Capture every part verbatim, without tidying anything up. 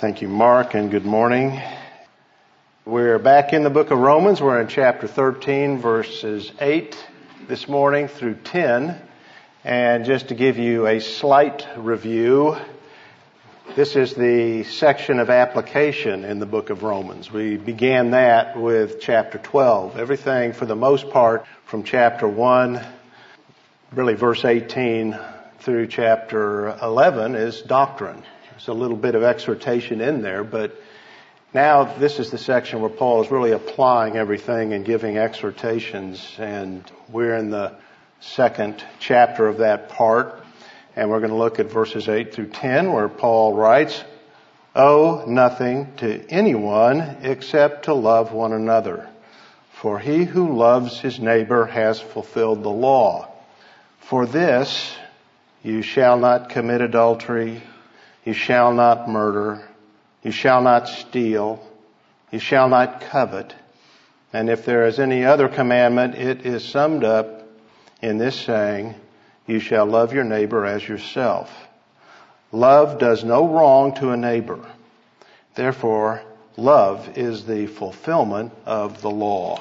Thank you, Mark, and good morning. We're back in the book of Romans. We're in chapter thirteen, verses eight this morning through ten. And just to give you a slight review, this is the section of application in the book of Romans. We began that with chapter twelve. Everything, for the most part, from chapter one, really verse eighteen, through chapter eleven is doctrine. There's a little bit of exhortation in there, but now this is the section where Paul is really applying everything and giving exhortations, and we're in the second chapter of that part, and we're going to look at verses eight through ten, where Paul writes, "Owe nothing to anyone except to love one another, for he who loves his neighbor has fulfilled the law. For this, you shall not commit adultery, you shall not murder, you shall not steal, you shall not covet. And if there is any other commandment, it is summed up in this saying, you shall love your neighbor as yourself. Love does no wrong to a neighbor. Therefore, love is the fulfillment of the law."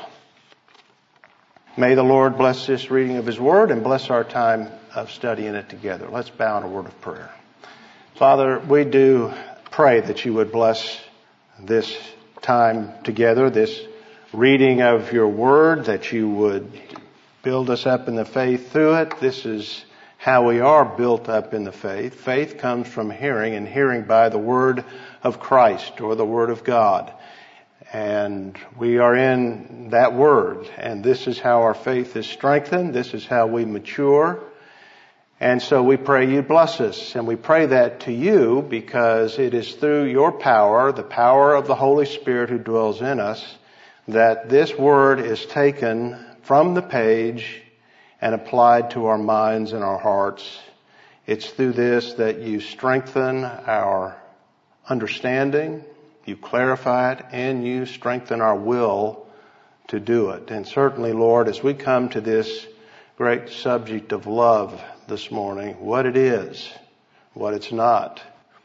May the Lord bless this reading of His Word and bless our time of studying it together. Let's bow in a word of prayer. Father, we do pray that you would bless this time together, this reading of your Word, that you would build us up in the faith through it. This is how we are built up in the faith. Faith comes from hearing, and hearing by the Word of Christ or the Word of God. And we are in that Word, and this is how our faith is strengthened. This is how we mature. And so we pray you bless us, and we pray that to you because it is through your power, the power of the Holy Spirit who dwells in us, that this Word is taken from the page and applied to our minds and our hearts. It's through this that you strengthen our understanding, you clarify it, and you strengthen our will to do it. And certainly, Lord, as we come to this great subject of love this morning, what it is, what it's not,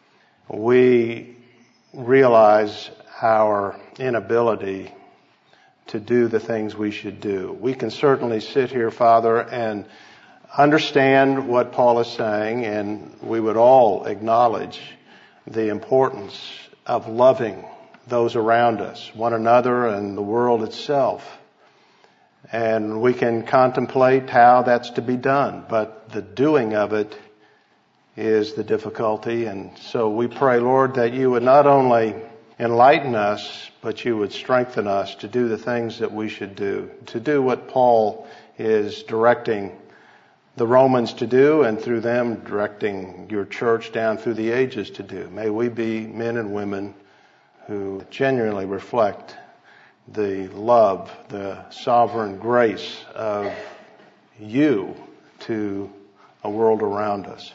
we realize our inability to do the things we should do. We can certainly sit here, Father, and understand what Paul is saying, and we would all acknowledge the importance of loving those around us, one another and the world itself. And we can contemplate how that's to be done, but the doing of it is the difficulty. And so we pray, Lord, that you would not only enlighten us, but you would strengthen us to do the things that we should do, to do what Paul is directing the Romans to do, and through them directing your church down through the ages to do. May we be men and women who genuinely reflect the love, the sovereign grace of you to a world around us.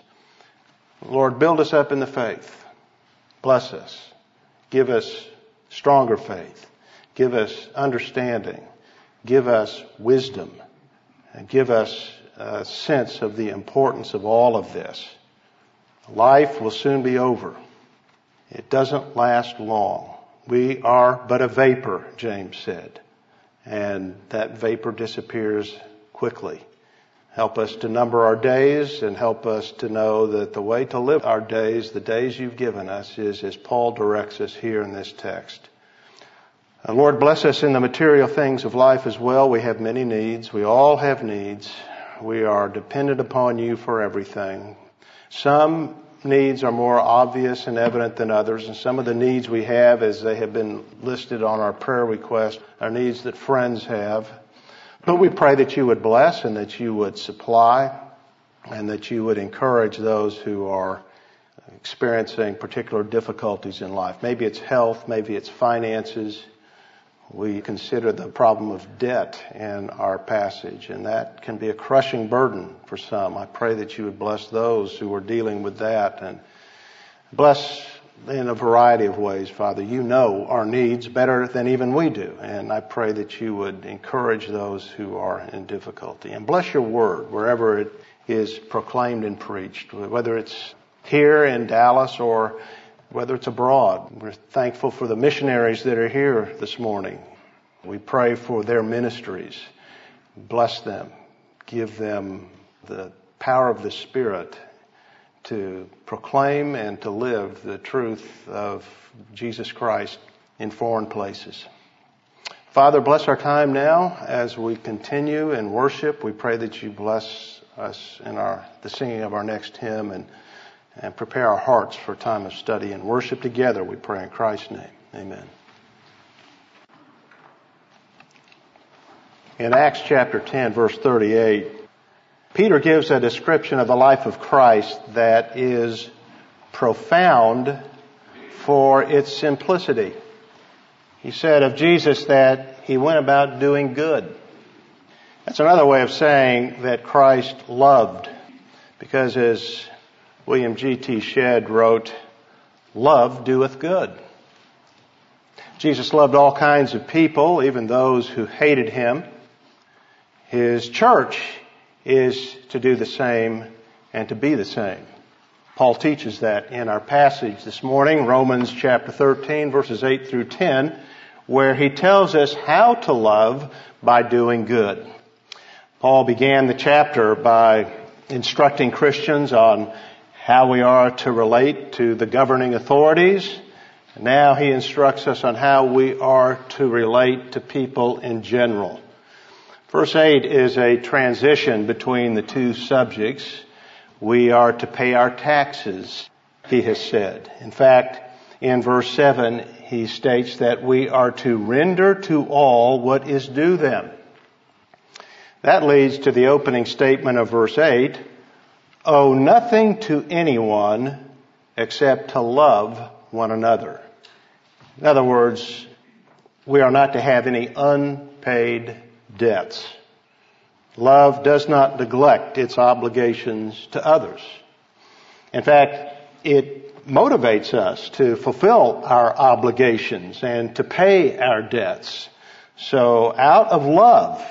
Lord, build us up in the faith. Bless us. Give us stronger faith. Give us understanding. Give us wisdom. And give us a sense of the importance of all of this. Life will soon be over. It doesn't last long. We are but a vapor, James said, and that vapor disappears quickly. Help us to number our days, and help us to know that the way to live our days, the days you've given us, is as Paul directs us here in this text. And Lord, bless us in the material things of life as well. We have many needs. We all have needs. We are dependent upon you for everything. Some needs are more obvious and evident than others, and some of the needs we have, as they have been listed on our prayer request, are needs that friends have. But we pray that you would bless and that you would supply and that you would encourage those who are experiencing particular difficulties in life. Maybe it's health, maybe it's finances. We consider the problem of debt in our passage, and that can be a crushing burden for some. I pray that you would bless those who are dealing with that, and bless in a variety of ways, Father. You know our needs better than even we do, and I pray that you would encourage those who are in difficulty. And bless your word wherever it is proclaimed and preached, whether it's here in Dallas or whether it's abroad. We're thankful for the missionaries that are here this morning. We pray for their ministries. Bless them. Give them the power of the Spirit to proclaim and to live the truth of Jesus Christ in foreign places. Father, bless our time now as we continue in worship. We pray that you bless us in our the singing of our next hymn and, and prepare our hearts for a time of study and worship together. We pray in Christ's name. Amen. In Acts chapter ten, verse thirty-eight, Peter gives a description of the life of Christ that is profound for its simplicity. He said of Jesus that he went about doing good. That's another way of saying that Christ loved, because as William G T Shedd wrote, love doeth good. Jesus loved all kinds of people, even those who hated him. His church is to do the same and to be the same. Paul teaches that in our passage this morning, Romans chapter thirteen, verses eight through ten, where he tells us how to love by doing good. Paul began the chapter by instructing Christians on how we are to relate to the governing authorities. Now he instructs us on how we are to relate to people in general. Verse eight is a transition between the two subjects. We are to pay our taxes, he has said. In fact, in verse seven, he states that we are to render to all what is due them. That leads to the opening statement of verse eight, owe nothing to anyone except to love one another. In other words, we are not to have any unpaid debts. Love does not neglect its obligations to others. In fact, it motivates us to fulfill our obligations and to pay our debts. So out of love,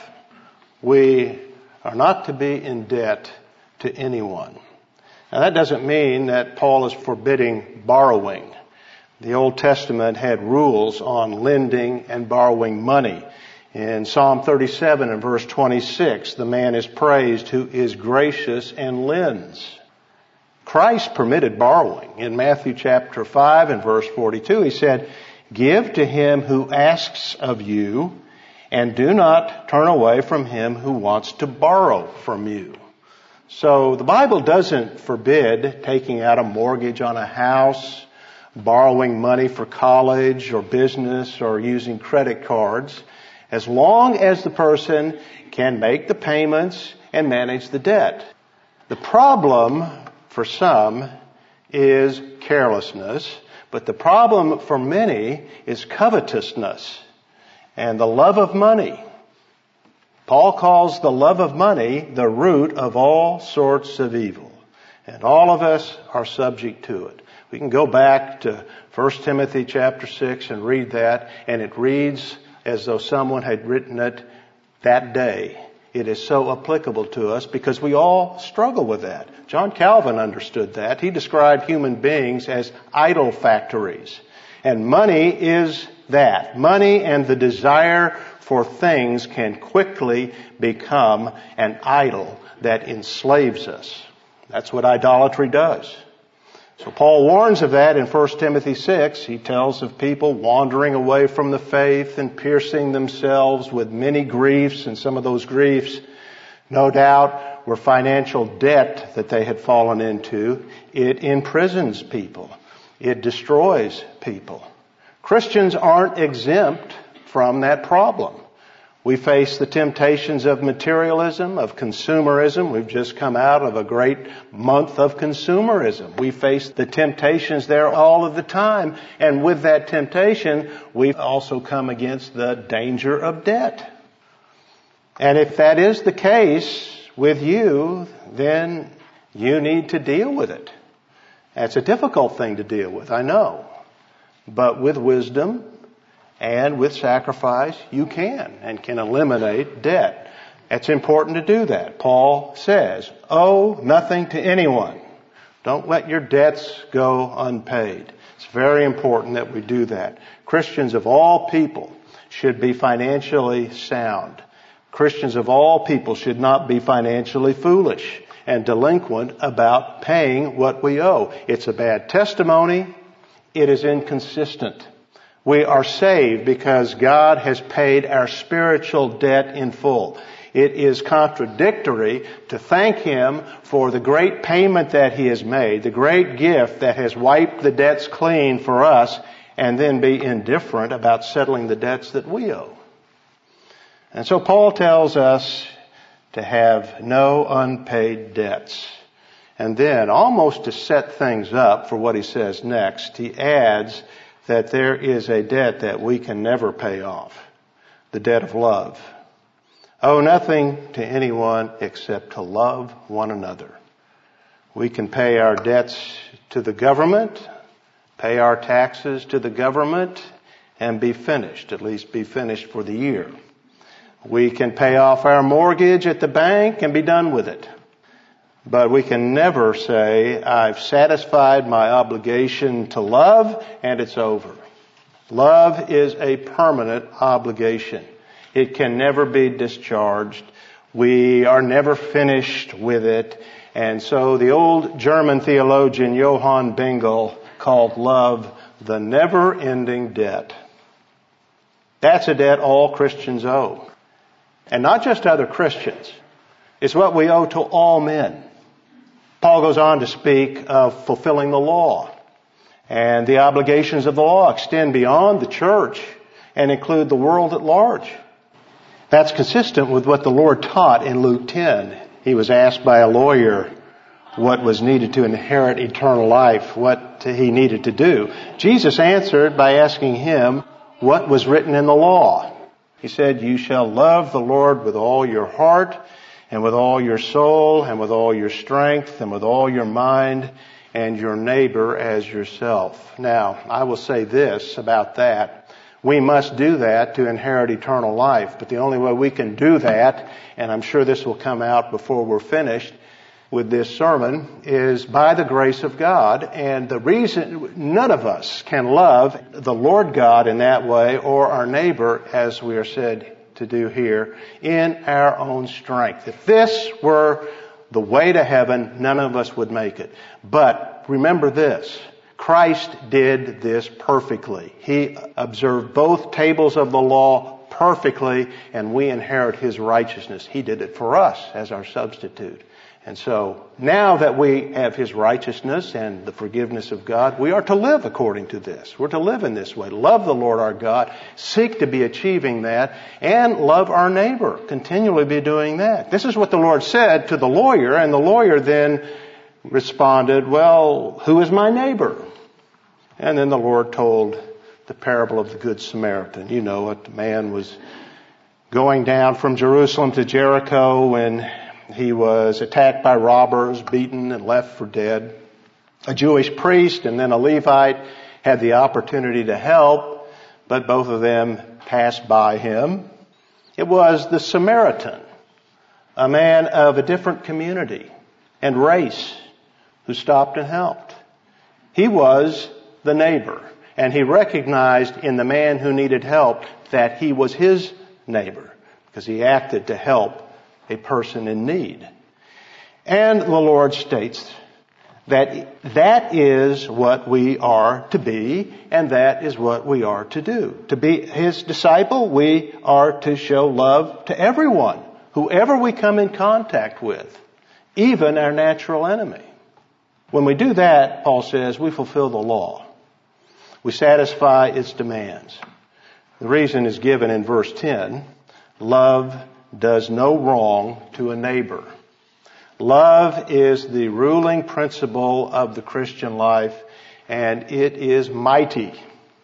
we are not to be in debt to anyone. Now that doesn't mean that Paul is forbidding borrowing. The Old Testament had rules on lending and borrowing money. In Psalm thirty-seven and verse twenty-six, the man is praised who is gracious and lends. Christ permitted borrowing. In Matthew chapter five and verse forty-two, he said, give to him who asks of you, and do not turn away from him who wants to borrow from you. So the Bible doesn't forbid taking out a mortgage on a house, borrowing money for college or business, or using credit cards, as long as the person can make the payments and manage the debt. The problem for some is carelessness, but the problem for many is covetousness and the love of money. Paul calls the love of money the root of all sorts of evil, and all of us are subject to it. We can go back to First Timothy chapter six and read that, and it reads as though someone had written it that day. It is so applicable to us because we all struggle with that. John Calvin understood that. He described human beings as idol factories. And money is that. Money and the desire for things can quickly become an idol that enslaves us. That's what idolatry does. So Paul warns of that in First Timothy six. He tells of people wandering away from the faith and piercing themselves with many griefs, and some of those griefs, no doubt, were financial debt that they had fallen into. It imprisons people. It destroys people. Christians aren't exempt from that problem. We face the temptations of materialism, of consumerism. We've just come out of a great month of consumerism. We face the temptations there all of the time. And with that temptation, we've also come against the danger of debt. And if that is the case with you, then you need to deal with it. That's a difficult thing to deal with, I know. But with wisdom and with sacrifice, you can and can eliminate debt. It's important to do that. Paul says, owe nothing to anyone. Don't let your debts go unpaid. It's very important that we do that. Christians of all people should be financially sound. Christians of all people should not be financially foolish and delinquent about paying what we owe. It's a bad testimony. It is inconsistent. We are saved because God has paid our spiritual debt in full. It is contradictory to thank Him for the great payment that He has made, the great gift that has wiped the debts clean for us, and then be indifferent about settling the debts that we owe. And so Paul tells us to have no unpaid debts. And then, almost to set things up for what he says next, he adds that there is a debt that we can never pay off, the debt of love. Owe nothing to anyone except to love one another. We can pay our debts to the government, pay our taxes to the government, and be finished, at least be finished for the year. We can pay off our mortgage at the bank and be done with it. But we can never say, I've satisfied my obligation to love and it's over. Love is a permanent obligation. It can never be discharged. We are never finished with it. And so the old German theologian Johann Bengel called love the never-ending debt. That's a debt all Christians owe. And not just other Christians. It's what we owe to all men. Paul goes on to speak of fulfilling the law. And the obligations of the law extend beyond the church and include the world at large. That's consistent with what the Lord taught in Luke ten. He was asked by a lawyer what was needed to inherit eternal life, what he needed to do. Jesus answered by asking him what was written in the law. He said, you shall love the Lord with all your heart and with all your soul and with all your strength and with all your mind and your neighbor as yourself. Now, I will say this about that. We must do that to inherit eternal life. But the only way we can do that, and I'm sure this will come out before we're finished with this sermon, is by the grace of God. And the reason none of us can love the Lord God in that way or our neighbor, as we are said to do here, in our own strength. If this were the way to heaven, none of us would make it. But remember this. Christ did this perfectly. He observed both tables of the law perfectly, and we inherit His righteousness. He did it for us as our substitute. And so, now that we have His righteousness and the forgiveness of God, we are to live according to this. We're to live in this way. Love the Lord our God, seek to be achieving that, and love our neighbor. Continually be doing that. This is what the Lord said to the lawyer, and the lawyer then responded, well, who is my neighbor? And then the Lord told the parable of the Good Samaritan. You know it. The man was going down from Jerusalem to Jericho when he was attacked by robbers, beaten, and left for dead. A Jewish priest and then a Levite had the opportunity to help, but both of them passed by him. It was the Samaritan, a man of a different community and race, who stopped and helped. He was the neighbor, and he recognized in the man who needed help that he was his neighbor, because he acted to help a person in need. And the Lord states that that is what we are to be, and that is what we are to do. To be His disciple, we are to show love to everyone, whoever we come in contact with, even our natural enemy. When we do that, Paul says, we fulfill the law. We satisfy its demands. The reason is given in verse ten. Love does no wrong to a neighbor. Love is the ruling principle of the Christian life, and it is mighty.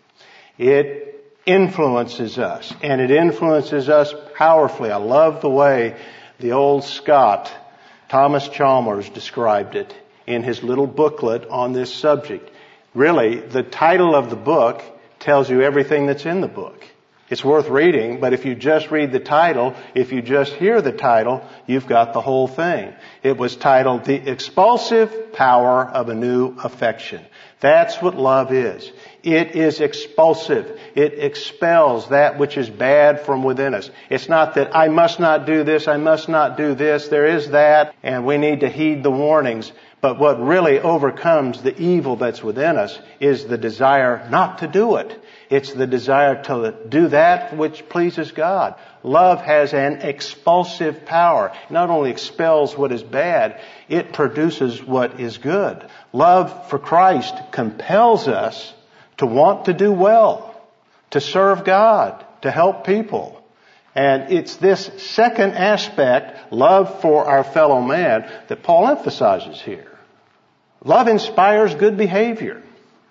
It influences us, and it influences us powerfully. I love the way the old Scot, Thomas Chalmers, described it in his little booklet on this subject. Really, the title of the book tells you everything that's in the book. It's worth reading, but if you just read the title, if you just hear the title, you've got the whole thing. It was titled The Expulsive Power of a New Affection. That's what love is. It is expulsive. It expels that which is bad from within us. It's not that I must not do this, I must not do this. There is that, and we need to heed the warnings. But what really overcomes the evil that's within us is the desire not to do it. It's the desire to do that which pleases God. Love has an expulsive power. It not only expels what is bad, it produces what is good. Love for Christ compels us to want to do well, to serve God, to help people. And it's this second aspect, love for our fellow man, that Paul emphasizes here. Love inspires good behavior.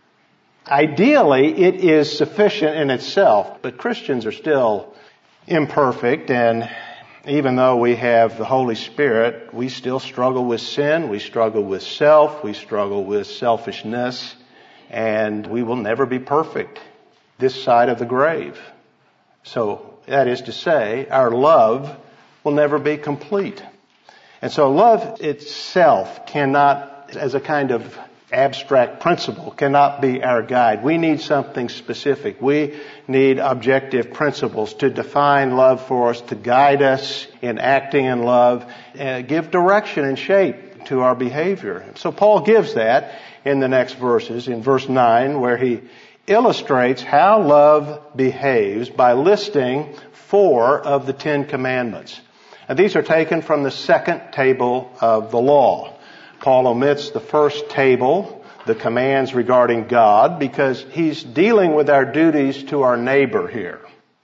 Ideally, it is sufficient in itself, but Christians are still imperfect, and even though we have the Holy Spirit, we still struggle with sin, we struggle with self, we struggle with selfishness, and we will never be perfect this side of the grave. So, that is to say, our love will never be complete. And so love itself cannot, as a kind of abstract principle, cannot be our guide. We need something specific. We need objective principles to define love for us, to guide us in acting in love, and give direction and shape to our behavior. So Paul gives that in the next verses, in verse nine, where he illustrates how love behaves by listing four of the Ten Commandments. And these are taken from the second table of the law. Paul omits the first table, the commands regarding God, because he's dealing with our duties to our neighbor here.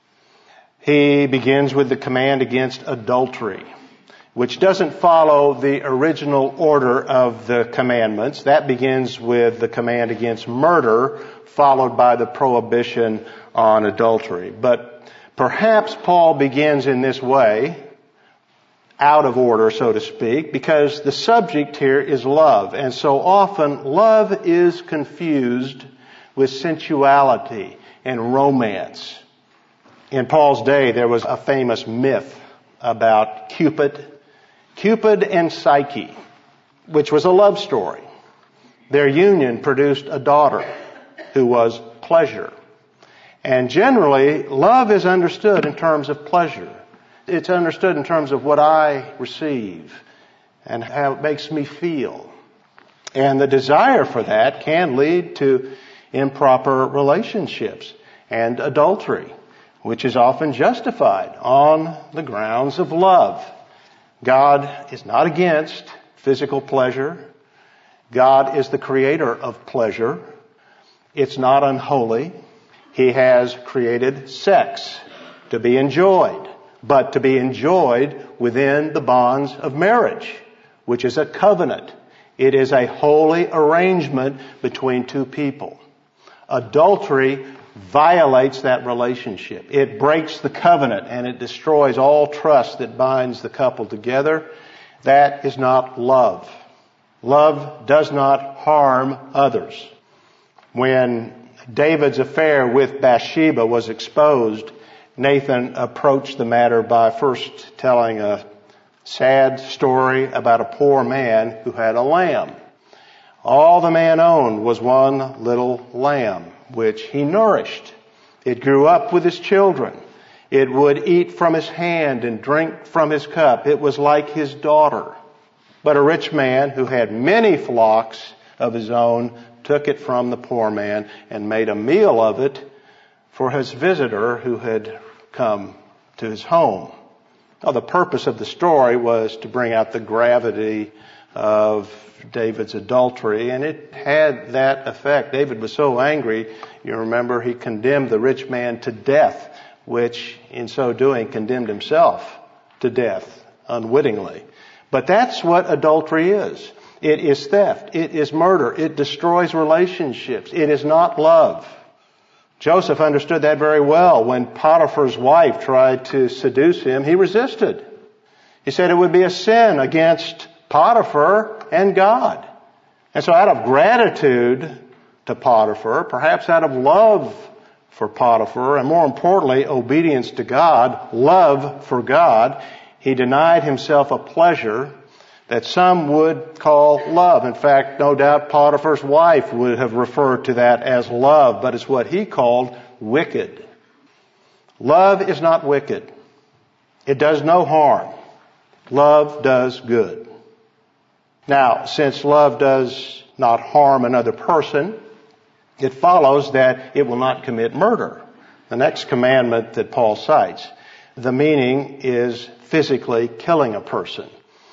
He begins with the command against adultery, which doesn't follow the original order of the commandments. That begins with the command against murder, followed by the prohibition on adultery. But perhaps Paul begins in this way, out of order, so to speak, because the subject here is love. And so often love is confused with sensuality and romance. In Paul's day, there was a famous myth about Cupid, Cupid and Psyche, which was a love story. Their union produced a daughter who was pleasure. And generally, love is understood in terms of pleasure. It's understood in terms of what I receive and how it makes me feel. And the desire for that can lead to improper relationships and adultery, which is often justified on the grounds of love. God is not against physical pleasure. God is the creator of pleasure. It's not unholy. He has created sex to be enjoyed, but to be enjoyed within the bonds of marriage, which is a covenant. It is a holy arrangement between two people. Adultery violates that relationship. It breaks the covenant and it destroys all trust that binds the couple together. That is not love. Love does not harm others. When David's affair with Bathsheba was exposed, Nathan approached the matter by first telling a sad story about a poor man who had a lamb. All the man owned was one little lamb, which he nourished. It grew up with his children. It would eat from his hand and drink from his cup. It was like his daughter. But a rich man who had many flocks of his own took it from the poor man and made a meal of it for his visitor who had come to his home. Now, the purpose of the story was to bring out the gravity of David's adultery, and it had that effect. David was so angry, you remember, he condemned the rich man to death, which in so doing condemned himself to death unwittingly. But that's what adultery is. It is theft. It is murder. It destroys relationships. It is not love. Joseph understood that very well. When Potiphar's wife tried to seduce him, he resisted. He said it would be a sin against Potiphar and God. And so out of gratitude to Potiphar, perhaps out of love for Potiphar, and more importantly, obedience to God, love for God. He denied himself a pleasure that some would call love. In fact, no doubt Potiphar's wife would have referred to that as love, but it's what he called wicked. Love is not wicked. It does no harm. Love does good. Now, since love does not harm another person, it follows that it will not commit murder. The next commandment that Paul cites, the meaning is physically killing a person.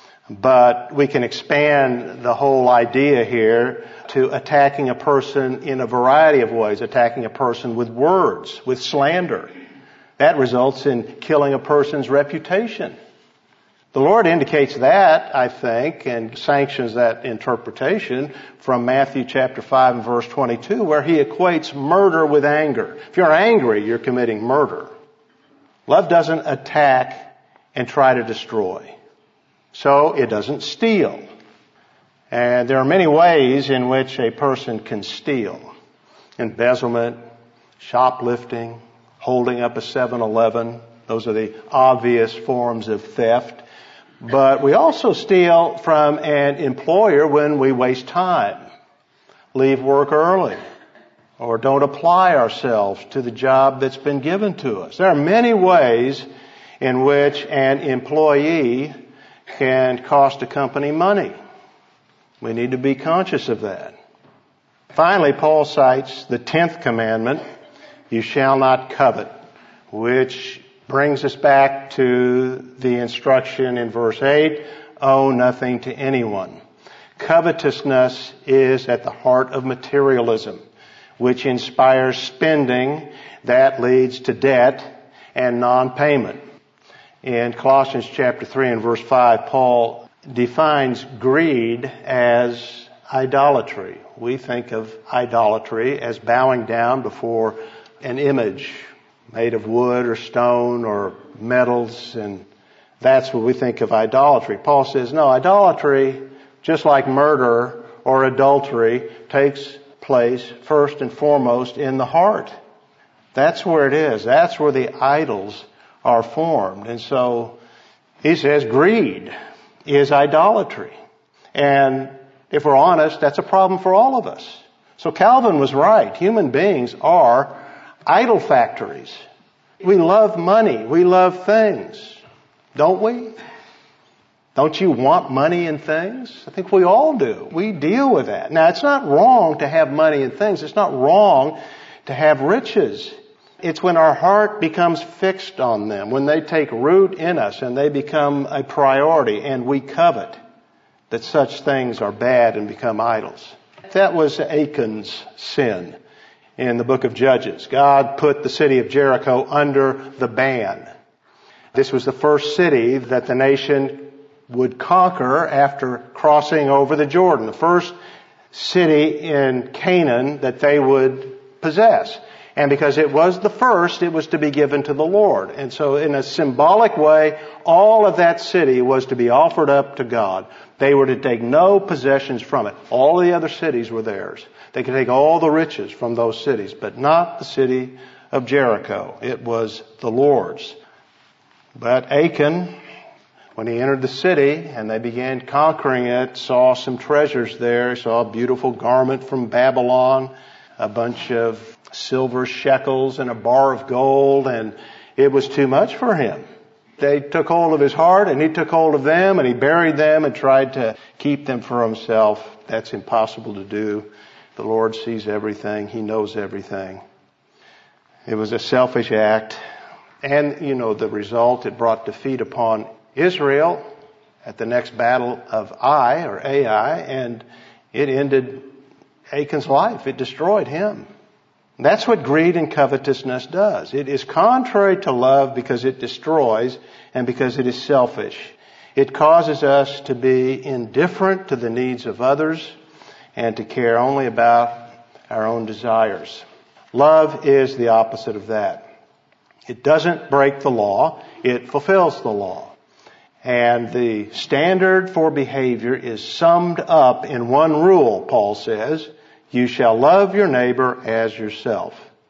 But we can expand the whole idea here to attacking a person in a variety of ways, attacking a person with words, with slander. That results in killing a person's reputation. The Lord indicates that, I think, and sanctions that interpretation from Matthew chapter five and verse twenty-two, where he equates murder with anger. If you're angry, you're committing murder. Love doesn't attack and try to destroy. So it doesn't steal. And there are many ways in which a person can steal. Embezzlement, shoplifting, holding up a seven eleven. Those are the obvious forms of theft. But we also steal from an employer when we waste time, leave work early, or don't apply ourselves to the job that's been given to us. There are many ways in which an employee can cost a company money. We need to be conscious of that. Finally, Paul cites the tenth commandment, you shall not covet, which brings us back to the instruction in verse eight, owe nothing to anyone. Covetousness is at the heart of materialism, which inspires spending that leads to debt and non-payment. In Colossians chapter three and verse five, Paul defines greed as idolatry. We think of idolatry as bowing down before an image made of wood or stone or metals, and that's what we think of idolatry. Paul says, no, idolatry, just like murder or adultery, takes place first and foremost in the heart. That's where it is. That's where the idols are formed. And so he says greed is idolatry. And if we're honest, that's a problem for all of us. So Calvin was right. Human beings are idol factories. We love money. We love things. Don't we? Don't you want money and things? I think we all do. We deal with that. Now, it's not wrong to have money and things. It's not wrong to have riches. It's when our heart becomes fixed on them, when they take root in us and they become a priority and we covet, that such things are bad and become idols. That was Achan's sin in the book of Judges. God put the city of Jericho under the ban. This was the first city that the nation would conquer after crossing over the Jordan. The first city in Canaan that they would possess. And because it was the first, it was to be given to the Lord. And so in a symbolic way, all of that city was to be offered up to God. They were to take no possessions from it. All the other cities were theirs. They could take all the riches from those cities, but not the city of Jericho. It was the Lord's. But Achan, when he entered the city and they began conquering it, saw some treasures there, saw a beautiful garment from Babylon, a bunch of silver shekels and a bar of gold, and it was too much for him. They took hold of his heart and he took hold of them and he buried them and tried to keep them for himself. That's impossible to do. The Lord sees everything. He knows everything. It was a selfish act. And, you know, the result, it brought defeat upon Israel at the next battle of Ai, or Ai, and it ended Achan's life. It destroyed him. That's what greed and covetousness does. It is contrary to love because it destroys and because it is selfish. It causes us to be indifferent to the needs of others and to care only about our own desires. Love is the opposite of that. It doesn't break the law. It fulfills the law. And the standard for behavior is summed up in one rule, Paul says. You shall love your neighbor as yourself.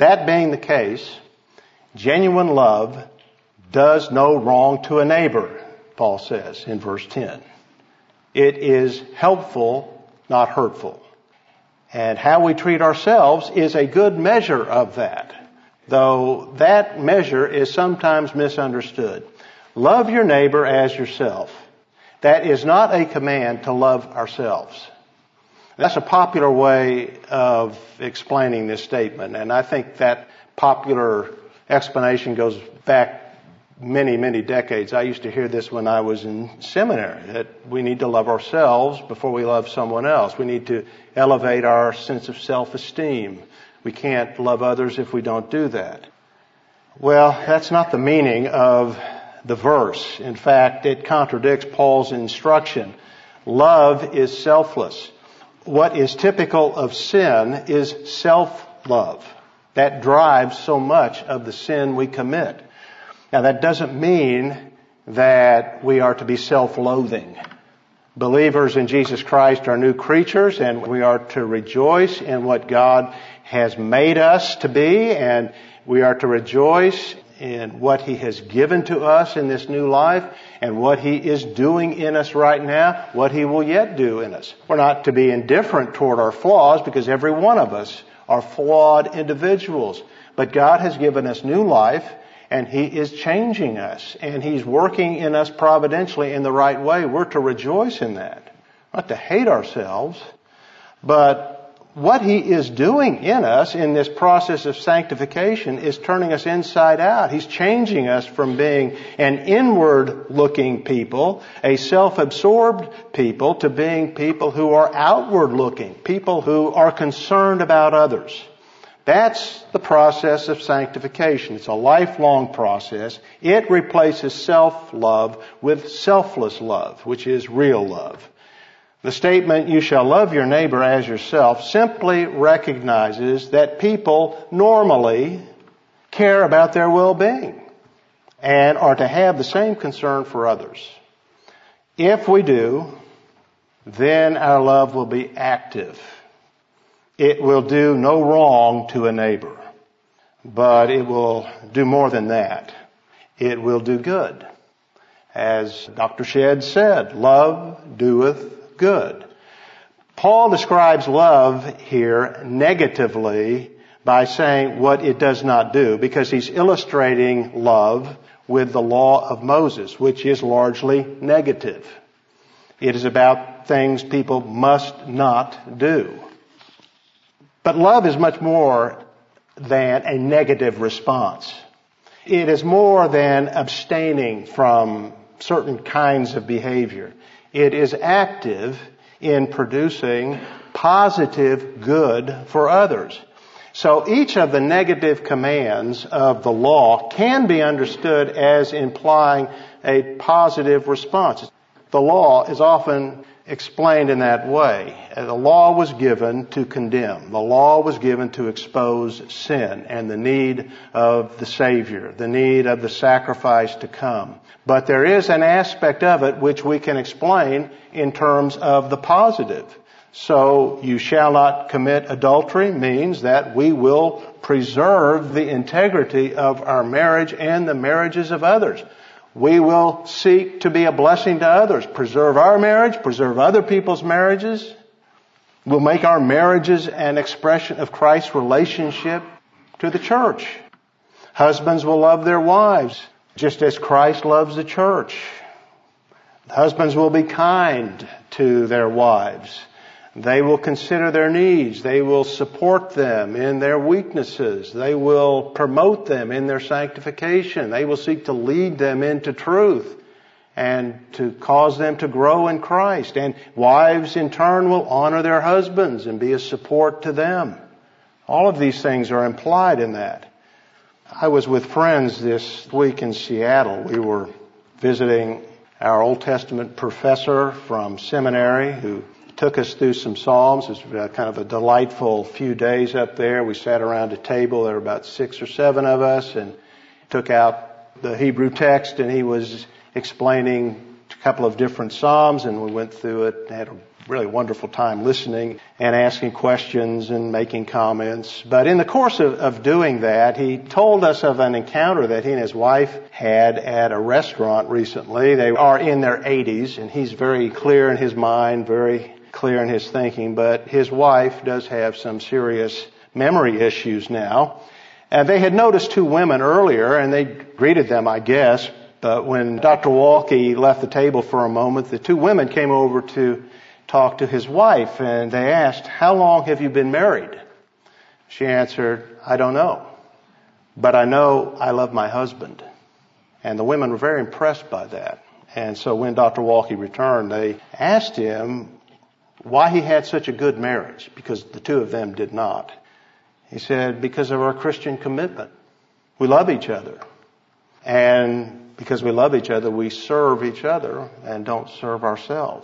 That being the case, genuine love does no wrong to a neighbor, Paul says in verse ten. It is helpful, not hurtful. And how we treat ourselves is a good measure of that, though that measure is sometimes misunderstood. Love your neighbor as yourself. That is not a command to love ourselves. That's a popular way of explaining this statement, and I think that popular explanation goes back many, many decades. I used to hear this when I was in seminary, that we need to love ourselves before we love someone else. We need to elevate our sense of self-esteem. We can't love others if we don't do that. Well, that's not the meaning of the verse. In fact, it contradicts Paul's instruction. Love is selfless. What is typical of sin is self-love. That drives so much of the sin we commit. Now, that doesn't mean that we are to be self-loathing. Believers in Jesus Christ are new creatures, and we are to rejoice in what God has made us to be, and we are to rejoice in what He has given to us in this new life, and what He is doing in us right now, what He will yet do in us. We're not to be indifferent toward our flaws, because every one of us are flawed individuals. But God has given us new life, and He is changing us, and He's working in us providentially in the right way. We're to rejoice in that, not to hate ourselves. But what He is doing in us in this process of sanctification is turning us inside out. He's changing us from being an inward-looking people, a self-absorbed people, to being people who are outward-looking, people who are concerned about others. That's the process of sanctification. It's a lifelong process. It replaces self-love with selfless love, which is real love. The statement, you shall love your neighbor as yourself, simply recognizes that people normally care about their well-being and are to have the same concern for others. If we do, then our love will be active. It will do no wrong to a neighbor, but it will do more than that. It will do good. As Doctor Shedd said, love doeth good. Paul describes love here negatively by saying what it does not do, because he's illustrating love with the law of Moses, which is largely negative. It is about things people must not do. But love is much more than a negative response. It is more than abstaining from certain kinds of behavior. It is active in producing positive good for others. So each of the negative commands of the law can be understood as implying a positive response. The law is often explained in that way. The law was given to condemn. The law was given to expose sin and the need of the Savior, the need of the sacrifice to come. But there is an aspect of it which we can explain in terms of the positive. So, you shall not commit adultery means that we will preserve the integrity of our marriage and the marriages of others. We will seek to be a blessing to others, preserve our marriage, preserve other people's marriages. We'll make our marriages an expression of Christ's relationship to the church. Husbands will love their wives just as Christ loves the church. Husbands will be kind to their wives. They will consider their needs. They will support them in their weaknesses. They will promote them in their sanctification. They will seek to lead them into truth and to cause them to grow in Christ. And wives in turn will honor their husbands and be a support to them. All of these things are implied in that. I was with friends this week in Seattle. We were visiting our Old Testament professor from seminary who took us through some Psalms. It was kind of a delightful few days up there. We sat around a table. There were about six or seven of us, and took out the Hebrew text, and he was explaining a couple of different Psalms, and we went through it, had a really wonderful time listening and asking questions and making comments. But in the course of, of doing that, he told us of an encounter that he and his wife had at a restaurant recently. They are in their eighties, and he's very clear in his mind, very clear in his thinking, but his wife does have some serious memory issues now. And they had noticed two women earlier, and they greeted them, I guess. But when Doctor Walke left the table for a moment, the two women came over to talk to his wife, and they asked, "How long have you been married?" She answered, "I don't know, but I know I love my husband." And the women were very impressed by that. And so when Doctor Walke returned, they asked him why he had such a good marriage, because the two of them did not. He said, "Because of our Christian commitment. We love each other. And because we love each other, we serve each other and don't serve ourselves."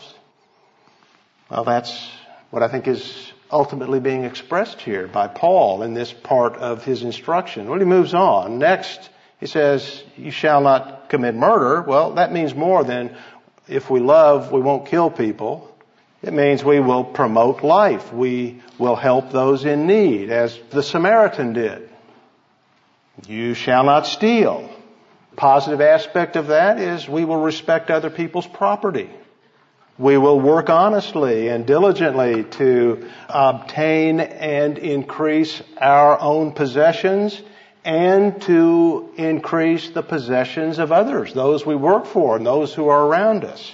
Well, that's what I think is ultimately being expressed here by Paul in this part of his instruction. Well, he moves on. Next, he says, "You shall not commit murder." Well, that means more than if we love, we won't kill people. It means we will promote life. We will help those in need, as the Samaritan did. "You shall not steal." Positive aspect of that is we will respect other people's property. We will work honestly and diligently to obtain and increase our own possessions and to increase the possessions of others, those we work for and those who are around us.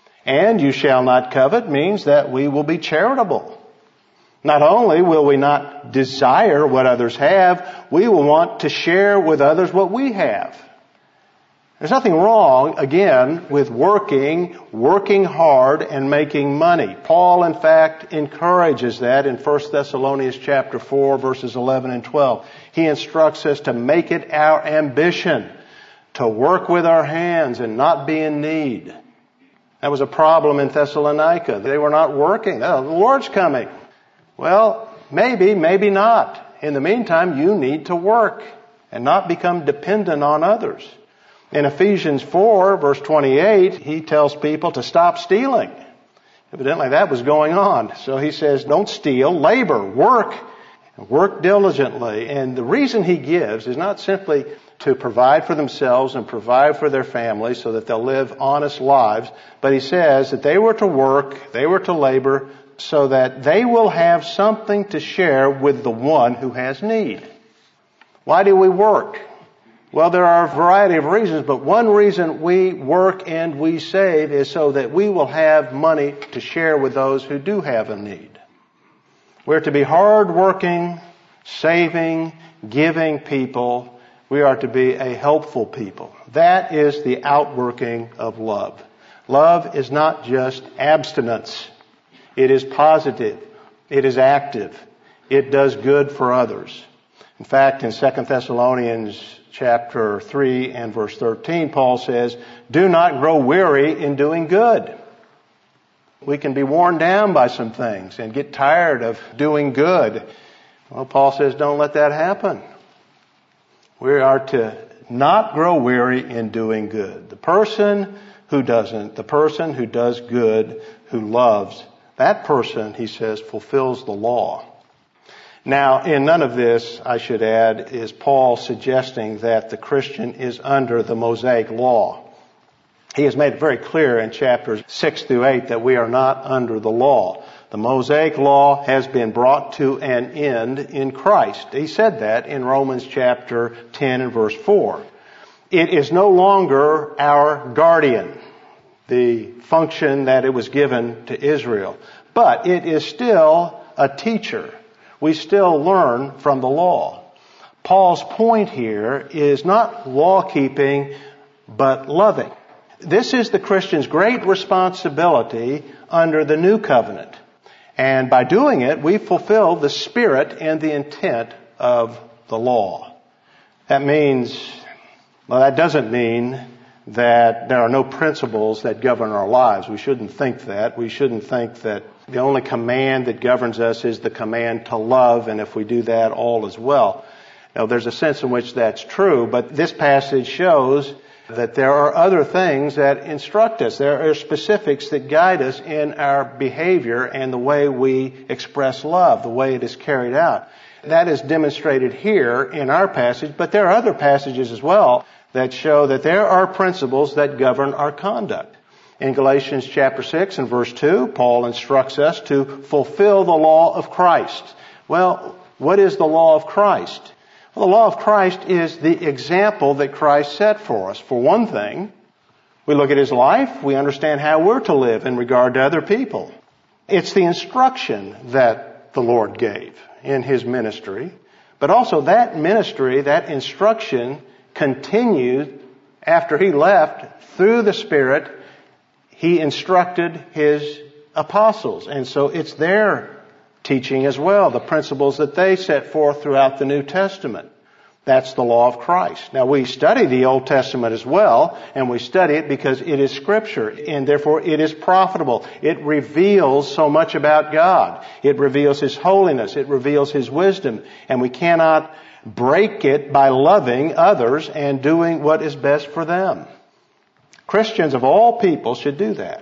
And "you shall not covet" means that we will be charitable. Not only will we not desire what others have, we will want to share with others what we have. There's nothing wrong, again, with working, working hard and making money. Paul, in fact, encourages that in First Thessalonians chapter four, verses eleven and twelve. He instructs us to make it our ambition to work with our hands and not be in need. That was a problem in Thessalonica. They were not working. Oh, the Lord's coming. Well, maybe, maybe not. In the meantime, you need to work and not become dependent on others. In Ephesians four, verse twenty-eight, he tells people to stop stealing. Evidently that was going on. So he says, don't steal, labor, work, work diligently. And the reason he gives is not simply to provide for themselves and provide for their families so that they'll live honest lives, but he says that they were to work, they were to labor, so that they will have something to share with the one who has need. Why do we work? Well, there are a variety of reasons, but one reason we work and we save is so that we will have money to share with those who do have a need. We're to be hard-working, saving, giving people. We are to be a helpful people. That is the outworking of love. Love is not just abstinence. It is positive. It is active. It does good for others. In fact, in Second Thessalonians chapter three and verse thirteen, Paul says, "Do not grow weary in doing good." We can be worn down by some things and get tired of doing good. Well, Paul says, don't let that happen. We are to not grow weary in doing good. The person who doesn't, the person who does good, who loves, that person, he says, fulfills the law. Now, in none of this, I should add, is Paul suggesting that the Christian is under the Mosaic law. He has made it very clear in chapters six through eight that we are not under the law. The Mosaic law has been brought to an end in Christ. He said that in Romans chapter ten and verse four. It is no longer our guardian, the function that it was given to Israel, but it is still a teacher. We still learn from the law. Paul's point here is not law-keeping, but loving. This is the Christian's great responsibility under the new covenant. And by doing it, we fulfill the spirit and the intent of the law. That means, well, that doesn't mean that there are no principles that govern our lives. We shouldn't think that. We shouldn't think that the only command that governs us is the command to love, and if we do that, all is well. Now, there's a sense in which that's true, but this passage shows that there are other things that instruct us. There are specifics that guide us in our behavior and the way we express love, the way it is carried out. That is demonstrated here in our passage, but there are other passages as well that show that there are principles that govern our conduct. In Galatians chapter six and verse two, Paul instructs us to fulfill the law of Christ. Well, what is the law of Christ? Well, the law of Christ is the example that Christ set for us. For one thing, we look at His life, we understand how we're to live in regard to other people. It's the instruction that the Lord gave in His ministry, but also that ministry, that instruction continued after He left through the Spirit. He instructed His apostles, and so it's their teaching as well, the principles that they set forth throughout the New Testament. That's the law of Christ. Now, we study the Old Testament as well, and we study it because it is Scripture, and therefore it is profitable. It reveals so much about God. It reveals His holiness. It reveals His wisdom, and we cannot break it by loving others and doing what is best for them. Christians of all people should do that.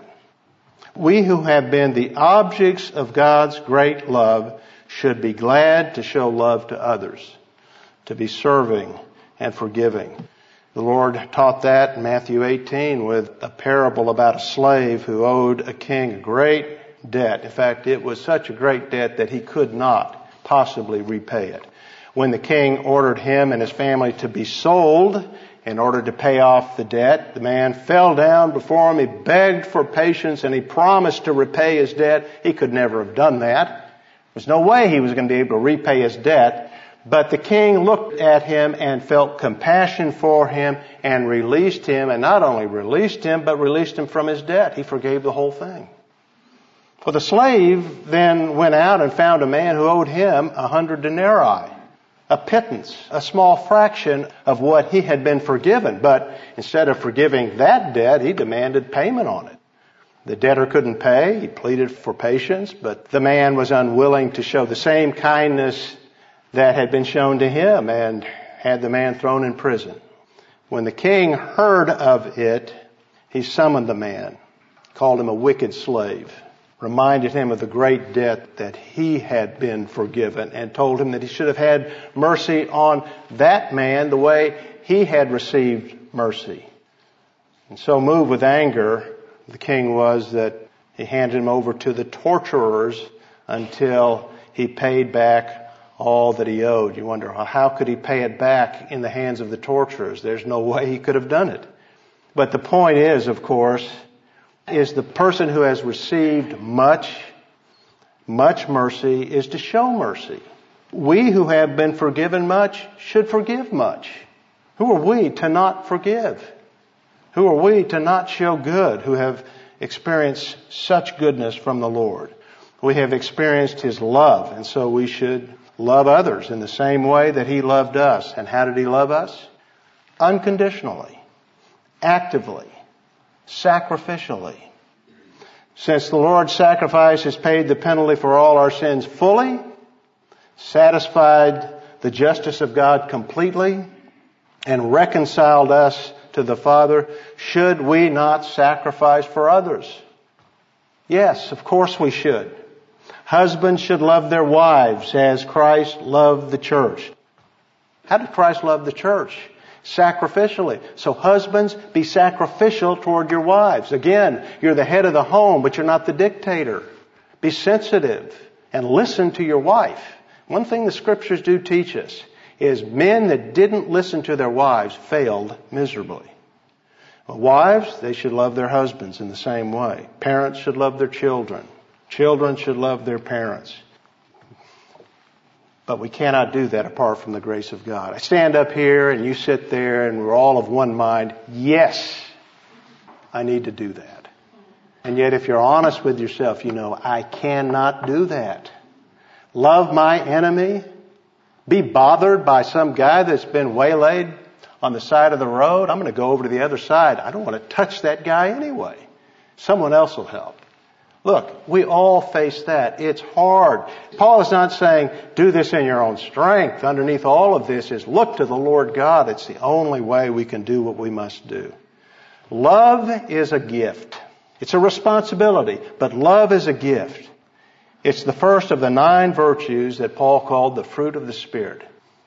We who have been the objects of God's great love should be glad to show love to others, to be serving and forgiving. The Lord taught that in Matthew eighteen with a parable about a slave who owed a king a great debt. In fact, it was such a great debt that he could not possibly repay it. When the king ordered him and his family to be sold in order to pay off the debt, the man fell down before him. He begged for patience and he promised to repay his debt. He could never have done that. There's no way he was going to be able to repay his debt. But the king looked at him and felt compassion for him and released him, and not only released him, but released him from his debt. He forgave the whole thing. Well, the slave then went out and found a man who owed him a hundred denarii. A pittance, a small fraction of what he had been forgiven. But instead of forgiving that debt, he demanded payment on it. The debtor couldn't pay. He pleaded for patience, but the man was unwilling to show the same kindness that had been shown to him and had the man thrown in prison. When the king heard of it, he summoned the man, called him a wicked slave, reminded him of the great debt that he had been forgiven, and told him that he should have had mercy on that man the way he had received mercy. And so moved with anger, the king was that he handed him over to the torturers until he paid back all that he owed. You wonder, well, how could he pay it back in the hands of the torturers? There's no way he could have done it. But the point is, of course, is the person who has received much, much mercy is to show mercy. We who have been forgiven much should forgive much. Who are we to not forgive? Who are we to not show good who have experienced such goodness from the Lord? We have experienced His love, and so we should love others in the same way that He loved us. And how did He love us? Unconditionally, actively, sacrificially. Since the Lord's sacrifice has paid the penalty for all our sins fully, satisfied the justice of God completely, and reconciled us to the Father, should we not sacrifice for others? Yes, of course we should. Husbands should love their wives as Christ loved the church. How did Christ love the church? Sacrificially. So husbands, be sacrificial toward your wives. Again, you're the head of the home, but you're not the dictator. Be sensitive and listen to your wife. One thing the Scriptures do teach us is men that didn't listen to their wives failed miserably. But wives, they should love their husbands in the same way. Parents should love their children. Children should love their parents. But we cannot do that apart from the grace of God. I stand up here and you sit there and we're all of one mind. Yes, I need to do that. And yet if you're honest with yourself, you know, I cannot do that. Love my enemy? Be bothered by some guy that's been waylaid on the side of the road? I'm going to go over to the other side. I don't want to touch that guy anyway. Someone else will help. Look, we all face that. It's hard. Paul is not saying, do this in your own strength. Underneath all of this is look to the Lord God. It's the only way we can do what we must do. Love is a gift. It's a responsibility, but love is a gift. It's the first of the nine virtues that Paul called the fruit of the Spirit.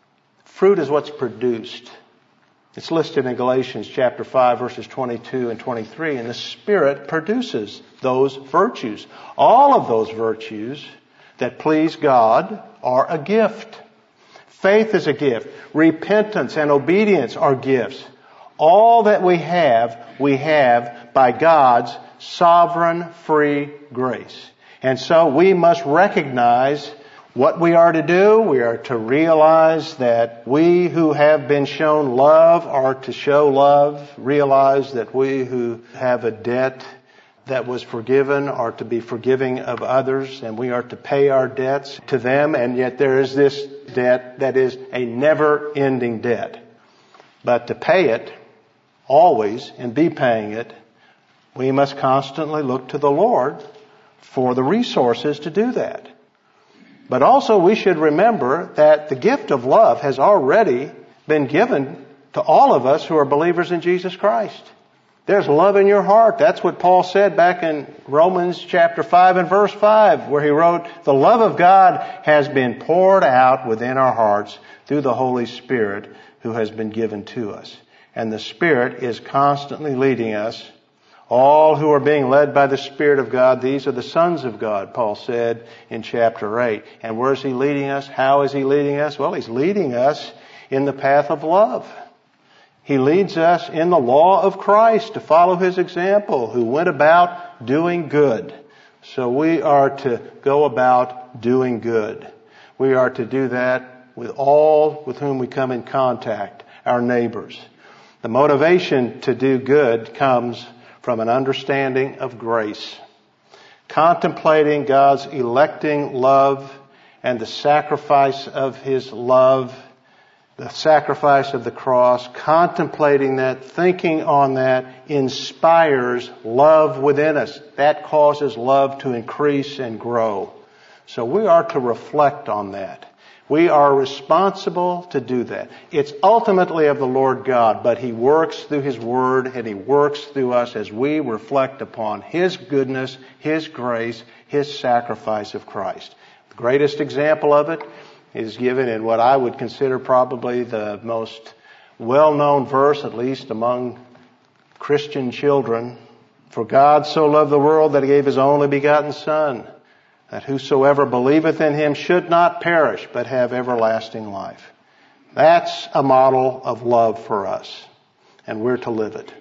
Fruit is what's produced. It's listed in Galatians chapter five, verses twenty-two and twenty-three, and the Spirit produces those virtues. All of those virtues that please God are a gift. Faith is a gift. Repentance and obedience are gifts. All that we have, we have by God's sovereign free grace. And so we must recognize what we are to do. We are to realize that we who have been shown love are to show love. Realize that we who have a debt that was forgiven are to be forgiving of others, and we are to pay our debts to them. And yet there is this debt that is a never-ending debt. But to pay it always and be paying it, we must constantly look to the Lord for the resources to do that. But also we should remember that the gift of love has already been given to all of us who are believers in Jesus Christ. There's love in your heart. That's what Paul said back in Romans chapter five and verse five, where he wrote, the love of God has been poured out within our hearts through the Holy Spirit who has been given to us. And the Spirit is constantly leading us. All who are being led by the Spirit of God, these are the sons of God, Paul said in chapter eight. And where is he leading us? How is he leading us? Well, he's leading us in the path of love. He leads us in the law of Christ to follow his example, who went about doing good. So we are to go about doing good. We are to do that with all with whom we come in contact, our neighbors. The motivation to do good comes from an understanding of grace, contemplating God's electing love and the sacrifice of his love, the sacrifice of the cross. Contemplating that, thinking on that, inspires love within us. That causes love to increase and grow. So we are to reflect on that. We are responsible to do that. It's ultimately of the Lord God, but he works through his word and he works through us as we reflect upon his goodness, his grace, his sacrifice of Christ. The greatest example of it is given in what I would consider probably the most well-known verse, at least among Christian children. For God so loved the world that he gave his only begotten Son, that whosoever believeth in him should not perish, but have everlasting life. That's a model of love for us, and we're to live it.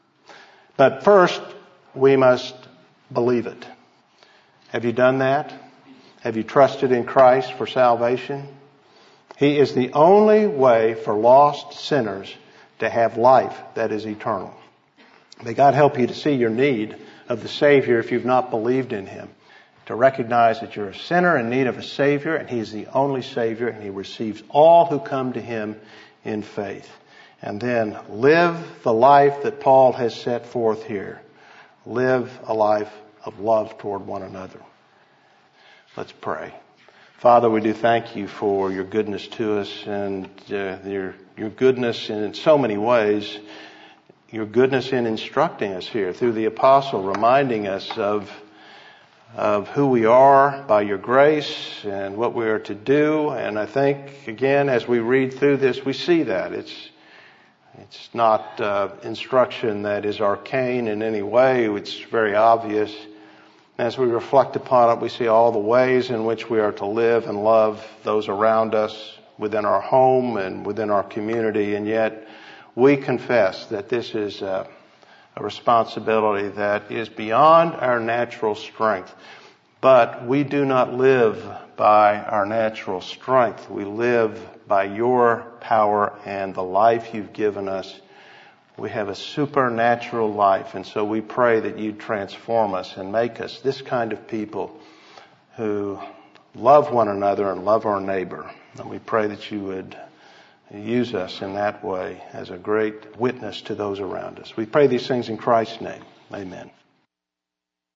But first, we must believe it. Have you done that? Have you trusted in Christ for salvation? He is the only way for lost sinners to have life that is eternal. May God help you to see your need of the Savior if you've not believed in him. To recognize that you're a sinner in need of a Savior, and he's the only Savior, and he receives all who come to him in faith. And then live the life that Paul has set forth here. Live a life of love toward one another. Let's pray. Father, we do thank you for your goodness to us, and uh, your, your goodness in so many ways. Your goodness in instructing us here through the apostle, reminding us of of who we are by your grace and what we are to do. And I think, again, as we read through this, we see that. It's it's not uh, instruction that is arcane in any way. It's very obvious. As we reflect upon it, we see all the ways in which we are to live and love those around us within our home and within our community. And yet we confess that this is a a responsibility that is beyond our natural strength. But we do not live by our natural strength. We live by your power and the life you've given us. We have a supernatural life, and so we pray that you transform us and make us this kind of people who love one another and love our neighbor. And we pray that you would use us in that way as a great witness to those around us. We pray these things in Christ's name. Amen.